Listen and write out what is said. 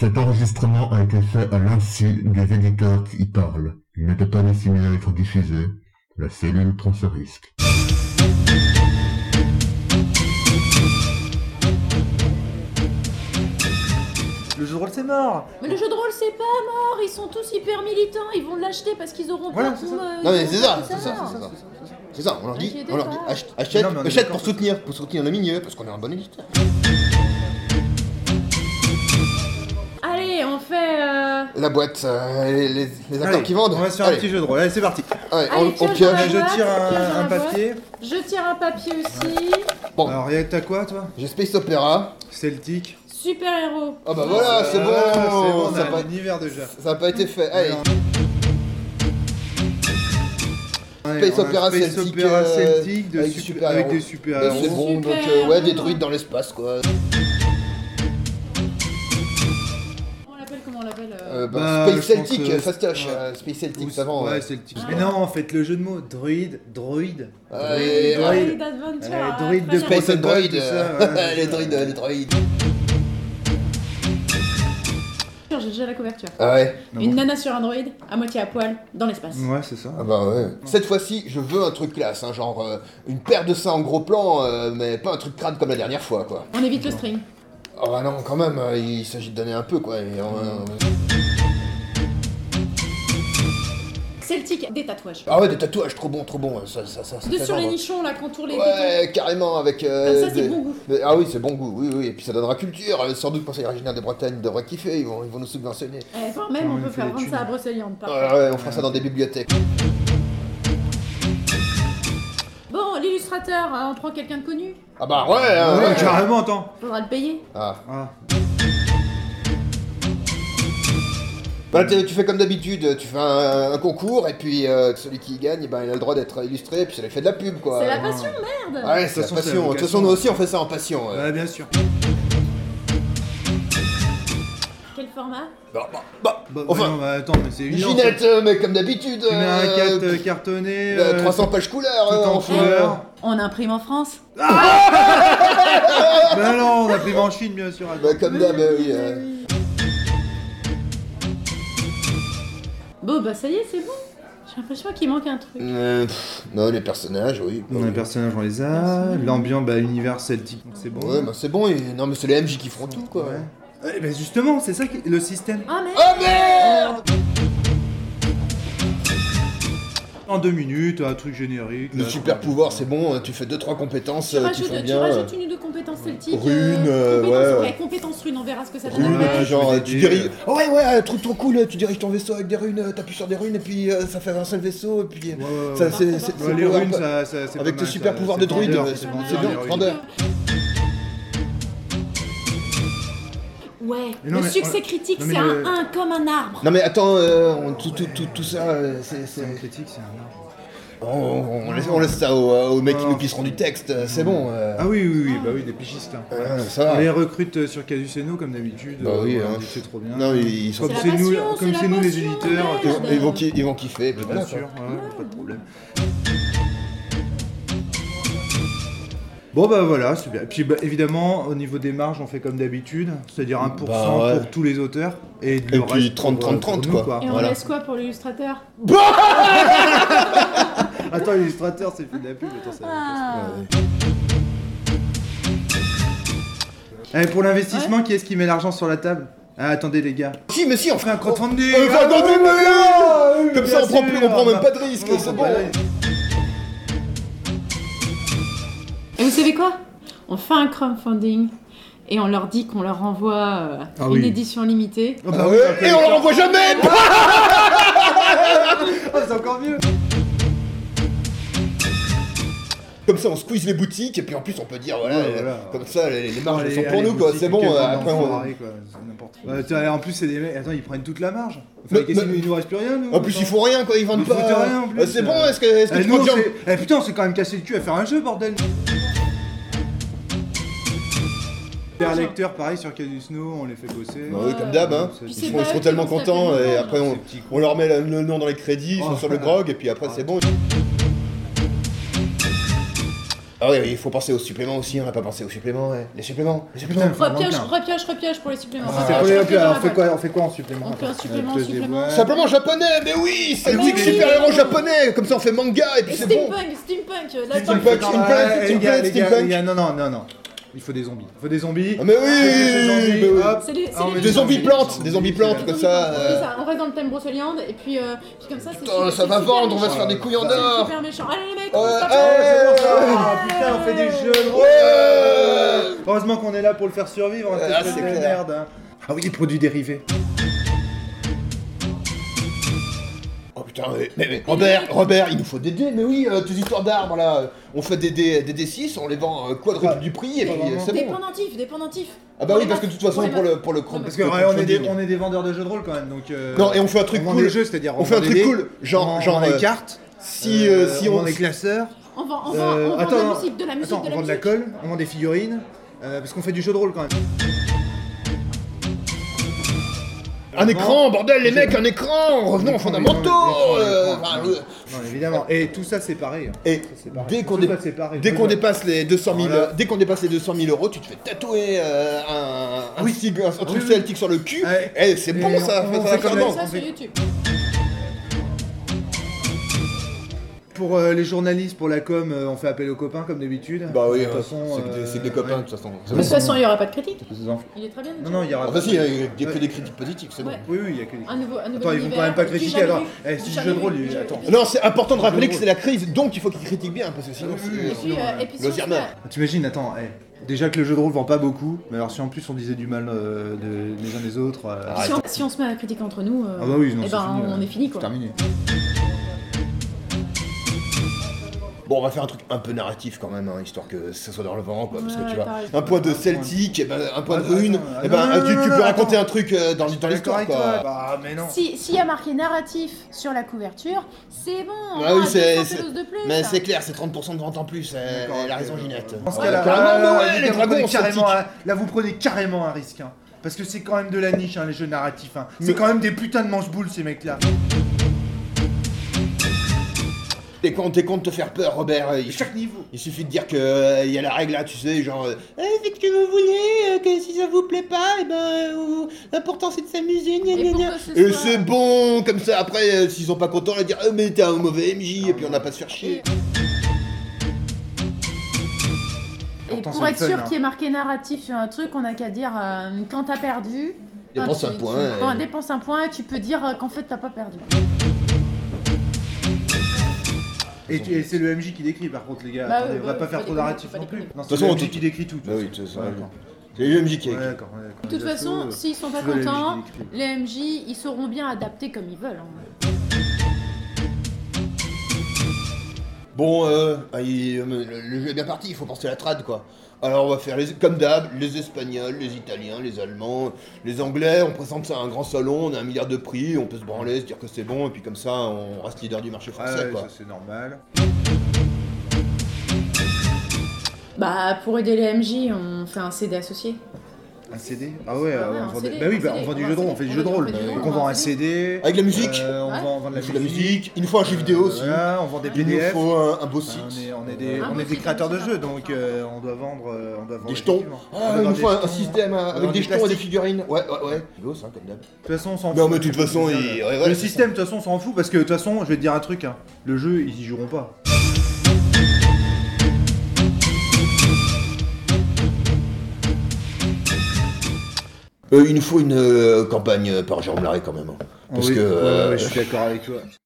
Cet enregistrement a été fait à l'insu des éditeurs qui y parlent. Il n'était pas destiné à être diffusé. La cellule prend ce risque. Le jeu de rôle c'est mort. Mais le jeu de rôle c'est pas mort, ils sont tous hyper militants, ils vont l'acheter parce qu'ils auront Voilà, pas c'est ça. Non mais c'est ça, on leur dit, achète pour soutenir le milieu, parce qu'on est un bon éditeur. Allez, on fait La boîte, les acteurs Allez, qui vendent. on va se faire un petit jeu de rôle. Allez, c'est parti. Allez, Allez, on pioche pioche. dans la Je boîte, tire pioche dans un la papier. Je tire un papier aussi. Bon, Alors, t'as quoi toi? j'ai Space Opera. Celtic. Super héros. Ah bah voilà, c'est bon, C'est bon, on ça a a pas- un univers déjà. ça a pas été fait. Allez, Allez, Space on a Opera Space Celtic, Opera Celtic avec avec des des super-héros. super-héros. C'est bon, donc Super-héros. des druides dans l'espace quoi. Comment on l'appelle Bah, Space je Celtic, pense, fastoche, ouais. Space Celtic, Ou- ça vend. Ouais, Celtic. Mais non, en fait, le jeu de mots, droïde. Ouais, Droïde. d'Adventure. Droïde de Space and Protocol, Droid, tout ça, ouais. les droïdes. J'ai déjà la couverture. Ah ouais. Une nana sur un droïde, à moitié à poil, dans l'espace. Ouais, c'est ça. Ah bah ouais. Cette fois-ci, je veux un truc classe, hein, genre une paire de seins en gros plan, mais pas un truc crade comme la dernière fois, quoi. On évite le string. Oh bah non, quand même, il s'agit de donner un peu, quoi. Celtique, des tatouages. Ah ouais, des tatouages, trop bon, ça Deux fait sur les vendre. nichons, là, contour les Ouais, carrément, avec... Comme ça, c'est des- bon goût. Ah oui, c'est bon goût, oui, et puis ça donnera culture, sans doute pour ces originaires de Bretagne, ils devraient kiffer, ils vont nous subventionner. Voire même, On on lui peut fait faire des vendre thunes. ça à Brocéliande, par Ouais, ouais, on fera ça dans des bibliothèques. Bon, l'illustrateur, on prend quelqu'un de connu. Ah bah ouais, hein, Ouais, ouais. carrément, attends. Faudra le payer. Ah. Ah. Bah, tu fais comme d'habitude, tu fais un concours, et puis celui qui gagne, ben, il a le droit d'être illustré, et puis ça lui fait de la pub, quoi. C'est la passion, merde. Ouais, c'est la De toute façon, c'est la passion. De toute façon, vocation. nous aussi, on fait ça en passion. Ouais, bien sûr. Quel format Bah, Bah, enfin, non, bah, attends, mais c'est une évident. Ginette, mais comme d'habitude. Tu mets un 4 cartonné. 300 pages couleur, tout en enfin. couleur. On imprime en France. Bah non, on a pris en Chine, bien sûr. attends. Bah, comme d'hab, oui. Bon, bah ça y est, c'est bon. J'ai l'impression qu'il manque un truc. Non, les personnages, oui. On a les personnages, on les a. L'ambiance, bah, univers celtique, donc c'est bon. Ouais, bah c'est bon, non, mais c'est les MJ qui feront tout, quoi. Ouais. Bah justement, c'est ça le système. Ah, merde. Oh merde! En 2 minutes, un truc générique. Le là, super quoi. pouvoir, c'est bon, tu fais 2-3 compétences, Tu tu rajoutes, fais tu bien. rajoutes une ou deux compétences celtiques. Rune, compétences, ouais. compétences runes, on verra ce que ça donne. Runes, après. genre, je vais tu t'aider. diriges. Oh, ouais, un truc trop cool, tu diriges ton vaisseau avec des runes, t'appuies sur des runes, et puis ça fait un seul vaisseau, et puis. Ouais, ouais, Ça, ouais. c'est Ouais, les cool, runes, hein. ça c'est Avec pas tes mal, super ça, pouvoirs c'est de druide, vendeur, c'est pas bien, mal, les runes. vendeur. Ouais, Mais non, le mais succès on- critique, non, mais c'est le- un comme un arbre. Non, mais attends, tout ça, C'est un critique, c'est un art. on laisse ça aux mecs qui nous pisseront du texte, c'est bon. Ah oui, bah oui, des pigistes. Hein. Ça On va. les recrute sur Casus et nous, comme d'habitude. Bah oui, on hein. dit que c'est trop bien. Non, ils sont Comme C'est la c'est nous, passion, comme c'est c'est la nous les passion, éditeurs. merde. ils vont kiffer, et puis Bien voilà, sûr, quoi. ouais, pas de problème. Bon bah voilà, c'est bien. Puis bah, évidemment, au niveau des marges, on fait comme d'habitude, c'est-à-dire 1% Bah, ouais. pour tous les auteurs. Et, Et le puis reste 30, pour, 30, pour 30, nous, quoi. Et on Voilà. laisse quoi pour l'illustrateur? Attends, l'illustrateur, c'est fait de la pub. Attends, ça Allez, pour l'investissement, qui est-ce qui met l'argent sur la table? Ah, attendez les gars. Si, mais si, on On fait fait un crowdfunding. Comme ça, on prend même pas de risque, Non, c'est on bon. prend pas de risque. Et vous savez quoi? On fait un crowdfunding et on leur dit qu'on leur envoie Ah une oui. édition limitée. Oh, bah Ah oui, ouais, après, et on leur envoie jamais. Oh, c'est encore mieux. Comme ça, on squeeze les boutiques, et puis en plus, on peut dire, voilà, Ouais, voilà. comme ça, les marges Allez, sont pour allez, nous, quoi, boutiques, c'est bon, quel après on... enfoiré, quoi, c'est n'importe quoi. En plus, c'est des mecs, attends, ils prennent toute la marge. Enfin, qu'est-ce qu'il nous reste plus rien, nous. En plus, ils font rien, quoi, ils vendent Ils foutent pas... rien, en plus. C'est bon, est-ce que tu nous, prends bien... putain, on s'est quand même cassé le cul à faire un jeu, bordel. Les lecteurs, pareil, sur Casus No, on les fait bosser. Bah oui, comme d'hab, hein. C'est- Puis Ils c'est seront, pas ils seront eux qui tellement vont se taper contents, le et montage. après, Ces petits on leur met le nom dans les crédits, ils sont Oh, sur le grog, et puis après, c'est bon. Ah oui, il faut penser aux suppléments aussi, on n'a pas pensé aux suppléments, ouais. Les suppléments. Putain, faut en manquer un. Repiège pour les suppléments. C'est pour les Repiège alors, dans la on fait quoi en supplément? On fait un supplément, Pose des supplément. voiles. Simplement japonais, mais oui, c'est mais oui, oui. super-héros japonais, comme ça on fait manga et puis Et c'est bon. steampunk, là, Steampunk, Les gars, non. Il faut des zombies. Ah mais oui, mais oui. C'est les Des zombies plantes, comme ça. On reste dans le thème Brocéliande, et puis comme ça, c'est Putain, ça va vendre, on va se faire des couilles en or. super méchant. Allez les mecs, Ouais, on se tape. Ah putain, on fait des jeux de rôle. Ouais. Heureusement qu'on est là pour le faire survivre, on Ah, va c'est de clair. merde. Hein. Ah oui, les produits dérivés. Oh putain, mais Robert, il nous faut des dés, mais oui, tes histoires d'arbres là, on fait des D6, on les vend quadruple du prix et puis c'est bon. Dépendantif. Ah bah oui, parce que de toute façon pour le Parce que on est des vendeurs de jeux de rôle quand même, donc. Non, et on fait un truc on vend cool. des jeux, c'est-à-dire On fait un vend truc des cool, dés, genre on vend des cartes. si on on vend des classeurs. On vend de la musique, on vend de la colle, on vend des figurines, parce qu'on fait du jeu de rôle quand même. un écran, bordel, les mecs, un écran, revenons aux fondamentaux. Non, évidemment. Et tout ça c'est pareil. Et Ça, c'est pareil. dès qu'on Tout ça, c'est pareil. dépasse les 200 000, Voilà. dès qu'on dépasse les 200 000 euros, tu te fais tatouer un truc celtique sur le cul. Ouais. Et c'est bon ça, on ça fait va comme faire ça. bon. Ça sur YouTube. Pour les journalistes, pour la com, on fait appel aux copains comme d'habitude. Bah oui, de toute façon, c'est que des copains de toute façon. De toute façon, il n'y aura pas de critique. Non, Il est très bien. non, il y aura. Ah bah si, il y a que des critiques positives, c'est bon. Ouais. Oui, il y a que des. Un nouveau Attends, ils vont univers quand même pas que j'ai critiquer. jamais Alors, vu. c'est du Jamais jeu de rôle. vu, jamais Attends. vu. Non, c'est important de rappeler que c'est la crise, donc il faut qu'ils critiquent bien, parce que sinon Et puis, le Zermer. T'imagines, attends, déjà que le jeu de rôle vend pas beaucoup, mais alors si en plus on disait du mal des uns des autres. si on se met à critiquer entre nous, Ah bah oui, non, eh c'est ben, fini, on est fini quoi. Terminé. Bon, on va faire un truc un peu narratif quand même, hein, histoire que ça soit dans le vent, quoi, parce que Ouais, tu vois, t'as raison. un point de celtique, et ben, un point de Attends, rune, attends, et ben, non, tu non, peux non, raconter attends. un truc dans l'histoire, quoi. Bah, mais non. S'il y a marqué narratif sur la couverture, c'est bon. Ah oui, on a c'est- 200 c'est- pesos de plus. Mais c'est clair, c'est 30% de vente en plus, D'accord, elle a ok, raison, ok. Ginette. Dans ce Ouais, cas-là, carrément, ouais, les vous dragons prenez celtiques. là, vous prenez carrément un risque. Hein. Parce que c'est quand même de la niche, hein, les jeux narratifs. Hein. C'est Mais- quand même des putains de manche-boules, ces mecs-là. T'es con de te faire peur, Robert. Chaque niveau. Il suffit de dire que y a la règle là, tu sais, genre faites ce que vous voulez, que si ça vous plaît pas, et ben l'important c'est de s'amuser, gna Et gna pour gna. que ce Et soit- c'est bon, comme ça après s'ils sont pas contents, ils vont dire mais t'es un mauvais MJ et puis on n'a pas à se faire chier. Et Pourtant, pour c'est être le fun, sûr hein. qu'il y ait marqué narratif sur un truc, on a qu'à dire quand t'as perdu. Dépense un point, Dépense un point, tu peux dire qu'en fait t'as pas perdu. Et c'est le MJ qui décrit, par contre, les gars. Bah Attendez, oui, on va bah pas oui, faire faut trop déconner, narratif faut non plus. déconner. Non, De c'est toute le façon, MJ on qui décrit tout. Bah oui, c'est ça. Ouais, d'accord. C'est le MJ qui a Ouais, écrit. d'accord. De toute façon, s'ils sont pas c'est le MJ qui contents, décrit. les MJ ils sauront bien adapter comme ils veulent. Hein. Bon, le jeu est bien parti, il faut penser à la trad quoi. Alors on va faire comme d'hab, les Espagnols, les Italiens, les Allemands, les Anglais, on présente ça à un grand salon, on a 1 milliard de prix, on peut se branler, se dire que c'est bon, et puis comme ça on reste leader du marché Ah français ouais, quoi. ça c'est normal. Bah pour aider les MJ, on fait un CD associé. Un CD? Ah ouais, Ah ouais, on un vend CD, des... Bah oui, un bah, CD, on vend du on jeu de vend rôle, un on fait du CD, jeu de rôle. on fait du jeu de Donc rôle, on vend on un vend CD. Avec la musique On Ouais. vend de la de la musique. musique, il nous faut un jeu vidéo aussi. Voilà, on vend des Il nous PDF. faut un beau site. On est Un des beau site, créateurs de c'est jeux, ça. donc on doit vendre Des jetons. effectivement. Ah, On doit il nous vendre faut des un jetons. système On avec vend des du jetons et des plastique. figurines. Ouais, beau ça comme d'hab. De toute façon, on s'en fout. Non mais de toute façon, Le ouais, système, de toute façon, on s'en fout parce que de toute façon, je vais te dire un truc. Hein. Le jeu, ils y joueront pas. Il nous faut une campagne par Jérôme Larrey quand même. Hein. Parce Oui, que ouais, je suis d'accord avec toi.